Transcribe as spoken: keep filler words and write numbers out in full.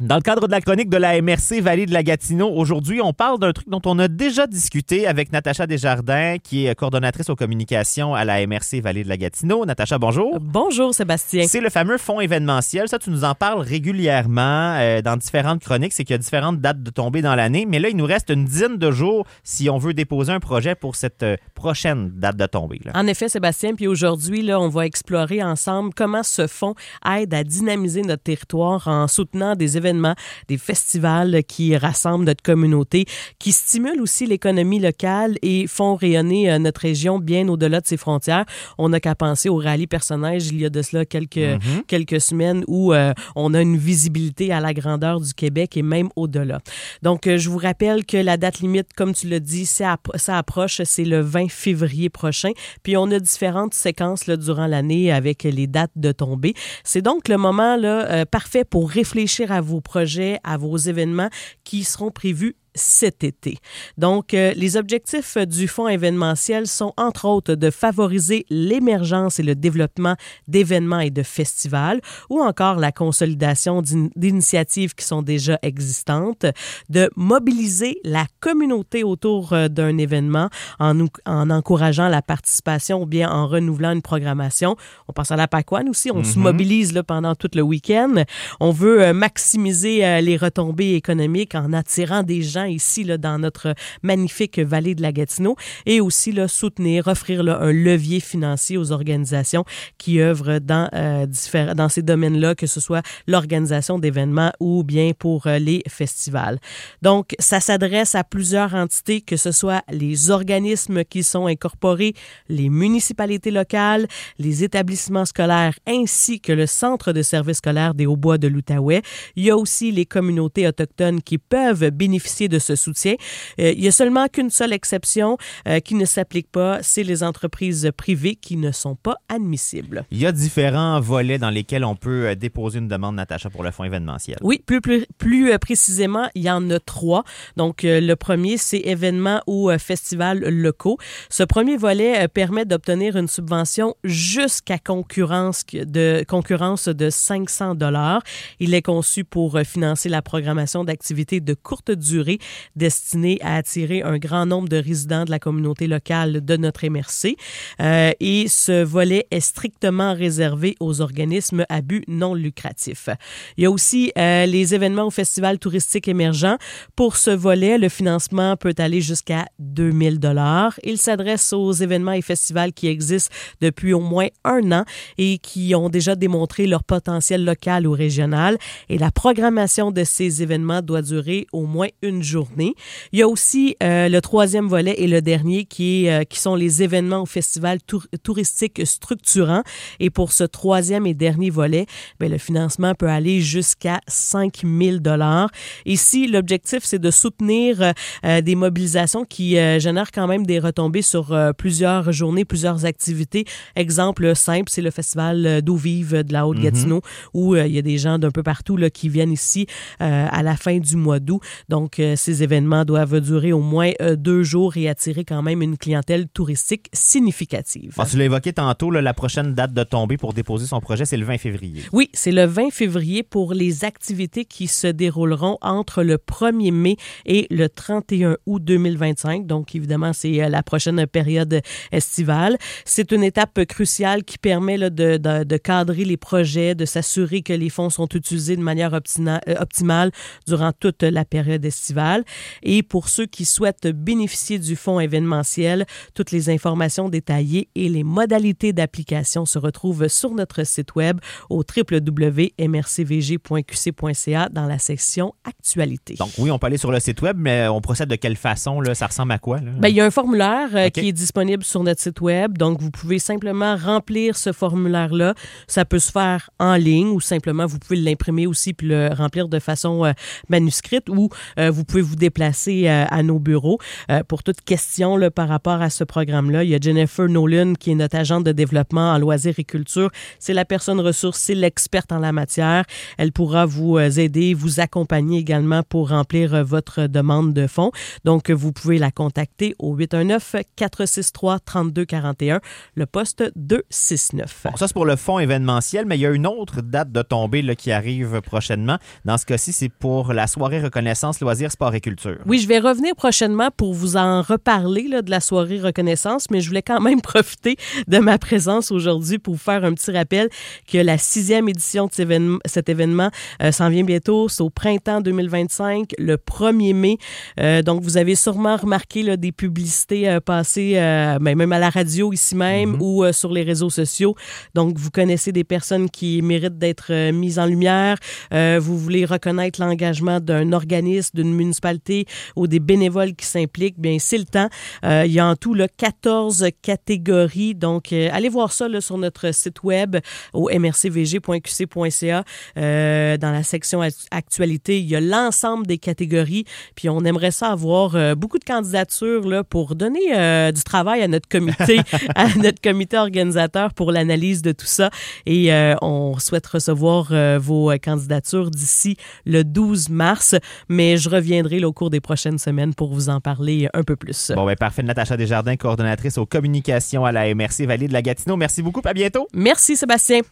Dans le cadre de la chronique de la M R C Vallée de la Gatineau, aujourd'hui, on parle d'un truc dont on a déjà discuté avec Natacha Desjardins, qui est coordonnatrice aux communications à la M R C Vallée de la Gatineau. Natacha, bonjour. Bonjour, Sébastien. C'est le fameux fonds événementiel. Ça, tu nous en parles régulièrement euh, dans différentes chroniques. C'est qu'il y a différentes dates de tombée dans l'année. Mais là, il nous reste une dizaine de jours si on veut déposer un projet pour cette euh, prochaine date de tombée. Là. En effet, Sébastien. Puis aujourd'hui, là, on va explorer ensemble comment ce fonds aide à dynamiser notre territoire en soutenant des événements des festivals qui rassemblent notre communauté, qui stimulent aussi l'économie locale et font rayonner notre région bien au-delà de ses frontières. On n'a qu'à penser au rallye personnage il y a de cela quelques, mm-hmm. quelques semaines où euh, on a une visibilité à la grandeur du Québec et même au-delà. Donc, euh, je vous rappelle que la date limite, comme tu l'as dit, ça, app- ça approche, c'est le vingt février prochain. Puis, on a différentes séquences là, durant l'année avec les dates de tombée. C'est donc le moment là, euh, parfait pour réfléchir à vos projets, à vos événements qui seront prévus cet été. Donc, euh, les objectifs du fonds événementiel sont, entre autres, de favoriser l'émergence et le développement d'événements et de festivals, ou encore la consolidation d'in- d'initiatives qui sont déjà existantes, de mobiliser la communauté autour euh, d'un événement en, nous, en encourageant la participation ou bien en renouvelant une programmation. On pense à la Pâquane aussi, on mm-hmm. se mobilise là, pendant tout le week-end. On veut euh, maximiser euh, les retombées économiques en attirant des gens ici là, dans notre magnifique vallée de la Gatineau et aussi là, soutenir, offrir là, un levier financier aux organisations qui œuvrent dans, euh, diffé- dans ces domaines-là, que ce soit l'organisation d'événements ou bien pour euh, les festivals. Donc, ça s'adresse à plusieurs entités, que ce soit les organismes qui sont incorporés, les municipalités locales, les établissements scolaires ainsi que le Centre de services scolaires des Hauts-Bois de l'Outaouais. Il y a aussi les communautés autochtones qui peuvent bénéficier de ce soutien. Euh, il y a seulement qu'une seule exception euh, qui ne s'applique pas, c'est les entreprises privées qui ne sont pas admissibles. Il y a différents volets dans lesquels on peut déposer une demande, Natacha, pour le fonds événementiel. Oui, plus, plus, plus précisément, il y en a trois. Donc, euh, le premier, c'est événements ou euh, festivals locaux. Ce premier volet euh, permet d'obtenir une subvention jusqu'à concurrence de, concurrence de cinq cents dollars. Il est conçu pour euh, financer la programmation d'activités de courte durée destinée à attirer un grand nombre de résidents de la communauté locale de notre M R C. Euh, et ce volet est strictement réservé aux organismes à but non lucratif. Il y a aussi euh, les événements ou festivals touristiques émergents. Pour ce volet, le financement peut aller jusqu'à deux mille dollars. Il s'adresse aux événements et festivals qui existent depuis au moins un an et qui ont déjà démontré leur potentiel local ou régional. Et la programmation de ces événements doit durer au moins une journée. Il y a aussi euh, le troisième volet et le dernier qui, est, euh, qui sont les événements ou festivals tour- touristiques structurants. Et pour ce troisième et dernier volet, bien, le financement peut aller jusqu'à cinq mille dollars. Ici, l'objectif, c'est de soutenir euh, des mobilisations qui euh, génèrent quand même des retombées sur euh, plusieurs journées, plusieurs activités. Exemple simple, c'est le festival d'eau vive de la Haute-Gatineau mm-hmm. où euh, il y a des gens d'un peu partout là, qui viennent ici euh, à la fin du mois d'août. Donc, euh, ces événements doivent durer au moins euh, deux jours et attirer quand même une clientèle touristique significative. Bon, tu l'as évoqué tantôt, là, la prochaine date de tombée pour déposer son projet, c'est le vingt février. Oui, c'est le vingt février pour les activités qui se dérouleront entre le premier mai et le trente et un août deux mille vingt-cinq. Donc, évidemment, c'est la prochaine période estivale. C'est une étape cruciale qui permet là, de, de, de cadrer les projets, de s'assurer que les fonds sont utilisés de manière optima- optimale durant toute la période estivale. Et pour ceux qui souhaitent bénéficier du fonds événementiel, toutes les informations détaillées et les modalités d'application se retrouvent sur notre site web au w w w point m r c v g point q c point c a dans la section Actualité. Donc oui, on peut aller sur le site web, mais on procède de quelle façon? Là? Ça ressemble à quoi? Là? Bien, il y a un formulaire euh, okay. qui est disponible sur notre site web. Donc, vous pouvez simplement remplir ce formulaire-là. Ça peut se faire en ligne ou simplement, vous pouvez l'imprimer aussi puis le remplir de façon euh, manuscrite ou euh, vous pouvez pouvez vous déplacer euh, à nos bureaux. Euh, pour toute question là, par rapport à ce programme-là, il y a Jennifer Nolan, qui est notre agente de développement en loisirs et culture. C'est la personne ressource, c'est l'experte en la matière. Elle pourra vous euh, aider, vous accompagner également pour remplir euh, votre demande de fonds. Donc, vous pouvez la contacter au huit un neuf, quatre six trois, trois deux quatre un, le poste deux six neuf. Bon, ça, c'est pour le fonds événementiel, mais il y a une autre date de tombée là, qui arrive prochainement. Dans ce cas-ci, c'est pour la soirée reconnaissance, loisirs, sport et culture. Oui, je vais revenir prochainement pour vous en reparler là, de la soirée reconnaissance, mais je voulais quand même profiter de ma présence aujourd'hui pour vous faire un petit rappel que la sixième édition de cet événement, cet événement euh, s'en vient bientôt. C'est au printemps deux mille vingt-cinq, le premier mai. Euh, donc, vous avez sûrement remarqué là, des publicités euh, passées, euh, ben, même à la radio ici même, mm-hmm. ou euh, sur les réseaux sociaux. Donc, vous connaissez des personnes qui méritent d'être euh, mises en lumière. Euh, vous voulez reconnaître l'engagement d'un organisme, d'une municipalité ou des bénévoles qui s'impliquent. Bien, c'est le temps. Euh, il y a en tout là, quatorze catégories. Donc, euh, allez voir ça là, sur notre site web au m r c v g point q c point c a. Euh, dans la section actualité, il y a l'ensemble des catégories. Puis, on aimerait ça avoir euh, beaucoup de candidatures là, pour donner euh, du travail à notre comité, à notre comité organisateur pour l'analyse de tout ça. Et euh, on souhaite recevoir euh, vos candidatures d'ici le douze mars. Mais je reviendrai là, au cours des prochaines semaines pour vous en parler un peu plus. Bon, ben parfait. Natacha Desjardins, coordonnatrice aux communications à la M R C Vallée de la Gatineau. Merci beaucoup. À bientôt. Merci, Sébastien.